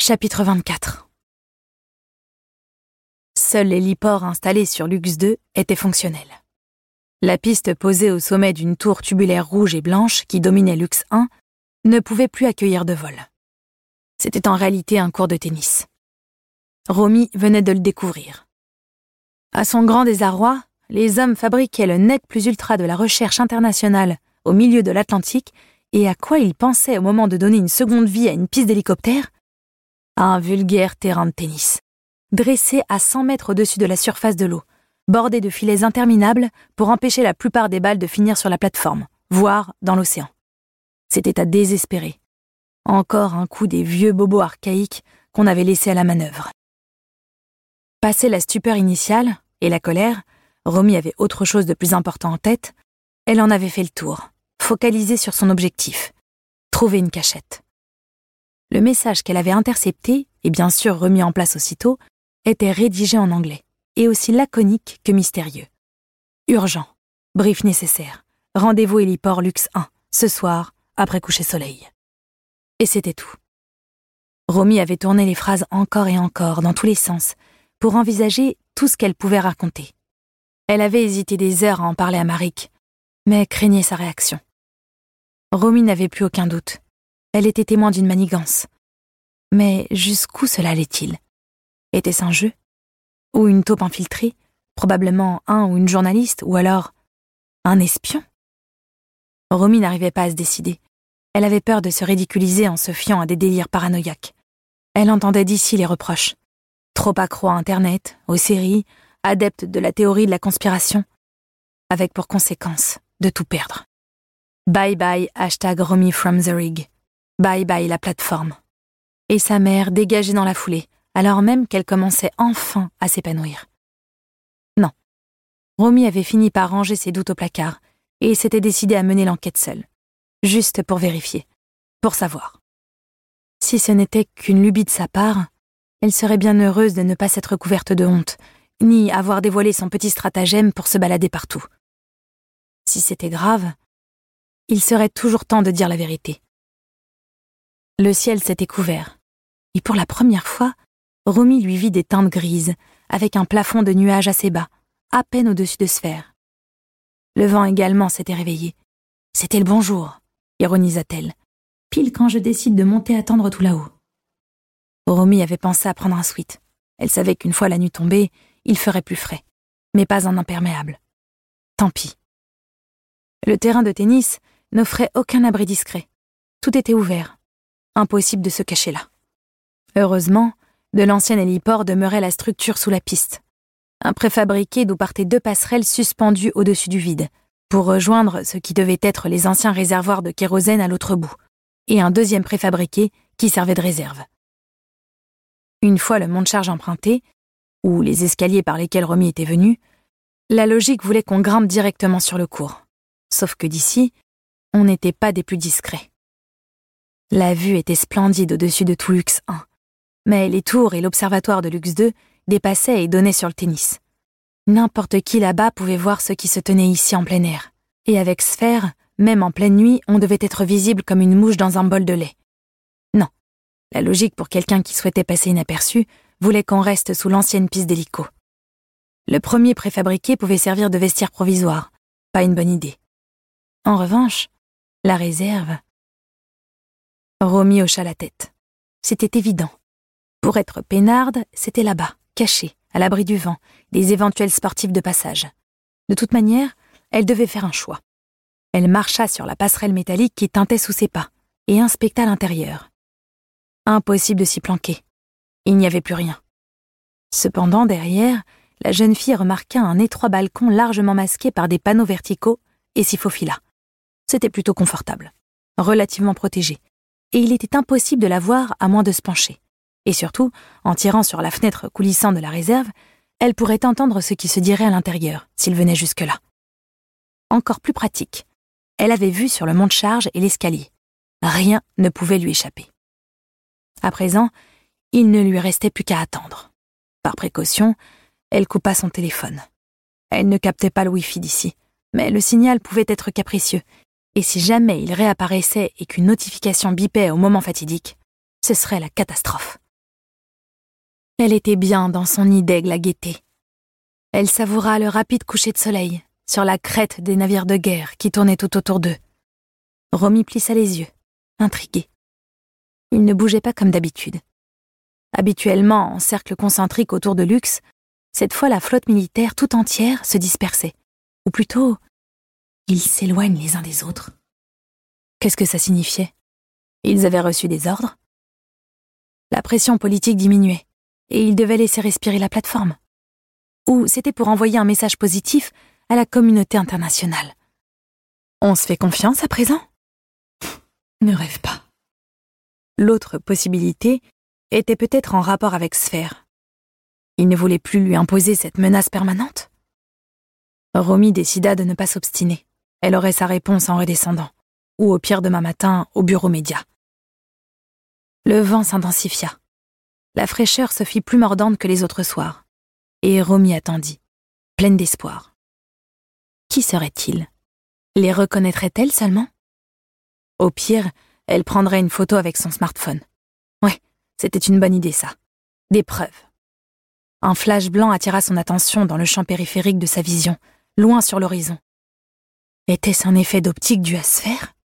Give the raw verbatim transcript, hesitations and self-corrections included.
Chapitre vingt-quatre. Seul l'héliport installé sur Luxe deux était fonctionnel. La piste posée au sommet d'une tour tubulaire rouge et blanche qui dominait Luxe un ne pouvait plus accueillir de vol. C'était en réalité un court de tennis. Romy venait de le découvrir. À son grand désarroi, les hommes fabriquaient le nec plus ultra de la recherche internationale au milieu de l'Atlantique, et à quoi ils pensaient au moment de donner une seconde vie à une piste d'hélicoptère ? À un vulgaire terrain de tennis, dressé à cent mètres au-dessus de la surface de l'eau, bordé de filets interminables pour empêcher la plupart des balles de finir sur la plateforme, voire dans l'océan. C'était à désespérer. Encore un coup des vieux bobos archaïques qu'on avait laissés à la manœuvre. Passé la stupeur initiale et la colère, Romy avait autre chose de plus important en tête. Elle en avait fait le tour, focalisée sur son objectif, trouver une cachette. Le message qu'elle avait intercepté, et bien sûr remis en place aussitôt, était rédigé en anglais, et aussi laconique que mystérieux. Urgent, brief nécessaire, rendez-vous héliport Luxe un, ce soir, après coucher soleil. Et c'était tout. Romy avait tourné les phrases encore et encore, dans tous les sens, pour envisager tout ce qu'elle pouvait raconter. Elle avait hésité des heures à en parler à Maric, mais craignait sa réaction. Romy n'avait plus aucun doute. Elle était témoin d'une manigance. Mais jusqu'où cela allait-il ? Était-ce un jeu ? Ou une taupe infiltrée ? Probablement un ou une journaliste, ou alors un espion ? Romy n'arrivait pas à se décider. Elle avait peur de se ridiculiser en se fiant à des délires paranoïaques. Elle entendait d'ici les reproches. Trop accro à Internet, aux séries, adepte de la théorie de la conspiration, avec pour conséquence de tout perdre. Bye bye hashtag Romy from the rig. Bye bye la plateforme. Et sa mère dégagée dans la foulée, alors même qu'elle commençait enfin à s'épanouir. Non. Romy avait fini par ranger ses doutes au placard et s'était décidée à mener l'enquête seule. Juste pour vérifier, pour savoir. Si ce n'était qu'une lubie de sa part, elle serait bien heureuse de ne pas s'être couverte de honte, ni avoir dévoilé son petit stratagème pour se balader partout. Si c'était grave, il serait toujours temps de dire la vérité. Le ciel s'était couvert, et pour la première fois, Romy lui vit des teintes grises, avec un plafond de nuages assez bas, à peine au-dessus de sphères. Le vent également s'était réveillé. C'était le bonjour, ironisa-t-elle, pile quand je décide de monter attendre tout là-haut. Romy avait pensé à prendre un sweat. Elle savait qu'une fois la nuit tombée, il ferait plus frais, mais pas un imperméable. Tant pis. Le terrain de tennis n'offrait aucun abri discret. Tout était ouvert. Impossible de se cacher là. Heureusement, de l'ancien héliport demeurait la structure sous la piste. Un préfabriqué d'où partaient deux passerelles suspendues au-dessus du vide, pour rejoindre ce qui devait être les anciens réservoirs de kérosène à l'autre bout, et un deuxième préfabriqué qui servait de réserve. Une fois le monte-charge emprunté, ou les escaliers par lesquels Romy était venue, la logique voulait qu'on grimpe directement sur le cours. Sauf que d'ici, on n'était pas des plus discrets. La vue était splendide au-dessus de tout Luxe un, mais les tours et l'observatoire de Luxe deux dépassaient et donnaient sur le tennis. N'importe qui là-bas pouvait voir ce qui se tenait ici en plein air, et avec Sphère, même en pleine nuit, on devait être visible comme une mouche dans un bol de lait. Non, la logique pour quelqu'un qui souhaitait passer inaperçu voulait qu'on reste sous l'ancienne piste d'hélico. Le premier préfabriqué pouvait servir de vestiaire provisoire, pas une bonne idée. En revanche, la réserve... Romy hocha la tête. C'était évident. Pour être peinarde, c'était là-bas, caché, à l'abri du vent, des éventuels sportifs de passage. De toute manière, elle devait faire un choix. Elle marcha sur la passerelle métallique qui tintait sous ses pas et inspecta l'intérieur. Impossible de s'y planquer. Il n'y avait plus rien. Cependant, derrière, la jeune fille remarqua un étroit balcon largement masqué par des panneaux verticaux et s'y faufila. C'était plutôt confortable, relativement protégé, et il était impossible de la voir à moins de se pencher. Et surtout, en tirant sur la fenêtre coulissant de la réserve, elle pourrait entendre ce qui se dirait à l'intérieur, s'il venait jusque-là. Encore plus pratique, elle avait vue sur le monte-charge et l'escalier. Rien ne pouvait lui échapper. À présent, il ne lui restait plus qu'à attendre. Par précaution, elle coupa son téléphone. Elle ne captait pas le Wi-Fi d'ici, mais le signal pouvait être capricieux, et si jamais il réapparaissait et qu'une notification bipait au moment fatidique, ce serait la catastrophe. Elle était bien dans son nid d'aigle à gaieté. Elle savoura le rapide coucher de soleil sur la crête des navires de guerre qui tournaient tout autour d'eux. Romy plissa les yeux, intriguée. Il ne bougeait pas comme d'habitude. Habituellement, en cercle concentrique autour de Lux, cette fois la flotte militaire tout entière se dispersait. Ou plutôt, ils s'éloignent les uns des autres. Qu'est-ce que ça signifiait? Ils avaient reçu des ordres? La pression politique diminuait, et ils devaient laisser respirer la plateforme. Ou c'était pour envoyer un message positif à la communauté internationale. On se fait confiance à présent? Ne rêve pas. L'autre possibilité était peut-être en rapport avec Sphère. Il ne voulait plus lui imposer cette menace permanente. Romy décida de ne pas s'obstiner. Elle aurait sa réponse en redescendant, ou au pire demain matin au bureau média. Le vent s'intensifia. La fraîcheur se fit plus mordante que les autres soirs, et Romy attendit, pleine d'espoir. Qui serait-il? Les reconnaîtrait-elle seulement? Au pire, elle prendrait une photo avec son smartphone. Ouais, c'était une bonne idée ça. Des preuves. Un flash blanc attira son attention dans le champ périphérique de sa vision, loin sur l'horizon. Était-ce un effet d'optique dû à Sphère?